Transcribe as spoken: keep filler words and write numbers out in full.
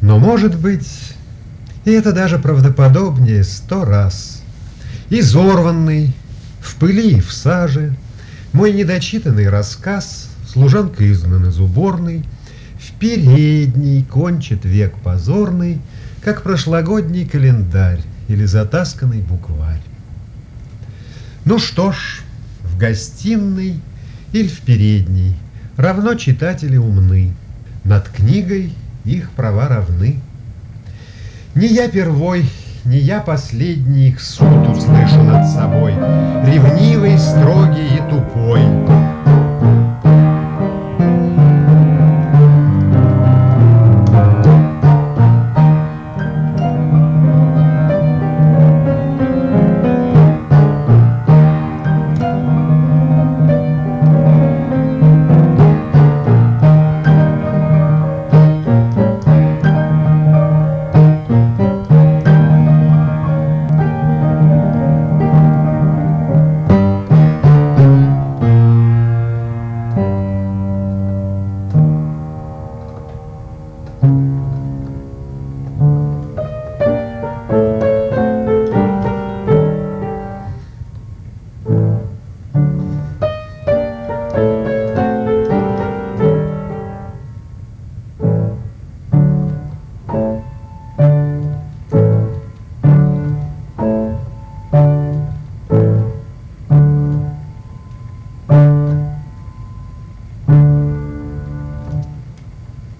Но, может быть, и это даже правдоподобнее сто раз. Изорванный, в пыли и в саже, мой недочитанный рассказ служанка изгнан из уборной, в передней кончит век позорный, как прошлогодний календарь или затасканный букварь. Ну что ж, в гостиной или в передней равно читатели умны, над книгой их права равны. Не я первой, не я последний их суд услышу над собой, ревнивый, строгий и тупой.